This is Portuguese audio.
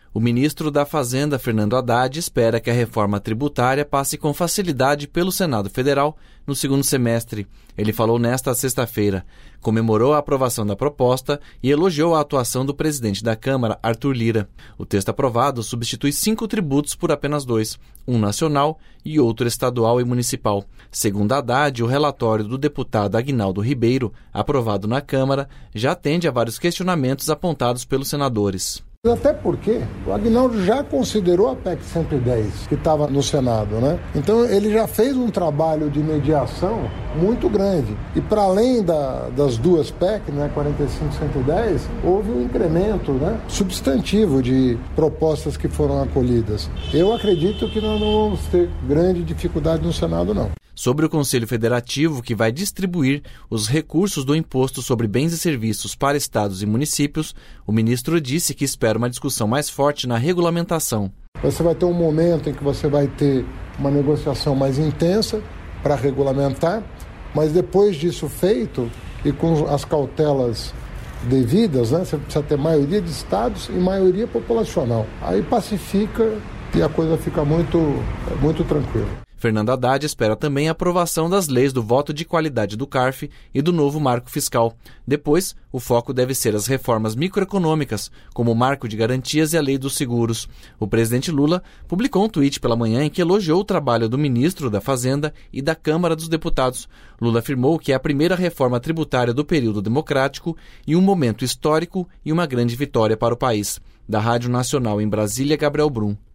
O ministro da Fazenda, Fernando Haddad, espera que a reforma tributária passe com facilidade pelo Senado Federal no segundo semestre. Ele falou nesta sexta-feira, comemorou a aprovação da proposta e elogiou a atuação do presidente da Câmara, Arthur Lira. O texto aprovado substitui 5 tributos por apenas 2, um nacional e outro estadual e municipal. Segundo Haddad, o relatório do deputado Aguinaldo Ribeiro, aprovado na Câmara, já atende a vários questionamentos apontados pelos senadores. Até porque o Aguinaldo já considerou a PEC 110, que estava no Senado, né? Então ele já fez um trabalho de mediação muito grande. E para além das duas PEC, né, 45 e 110, houve um incremento, né, substantivo de propostas que foram acolhidas. Eu acredito que nós não vamos ter grande dificuldade no Senado, não. Sobre o Conselho Federativo, que vai distribuir os recursos do Imposto sobre Bens e Serviços para estados e municípios, o ministro disse que espera uma discussão mais forte na regulamentação. Você vai ter um momento em que você vai ter uma negociação mais intensa para regulamentar, mas depois disso feito e com as cautelas devidas, né, você precisa ter maioria de estados e maioria populacional. Aí pacifica e a coisa fica muito tranquila. Fernando Haddad espera também a aprovação das leis do voto de qualidade do CARF e do novo marco fiscal. Depois, o foco deve ser as reformas microeconômicas, como o marco de garantias e a lei dos seguros. O presidente Lula publicou um tweet pela manhã em que elogiou o trabalho do ministro da Fazenda e da Câmara dos Deputados. Lula afirmou que é a primeira reforma tributária do período democrático e um momento histórico e uma grande vitória para o país. Da Rádio Nacional em Brasília, Gabriel Brum.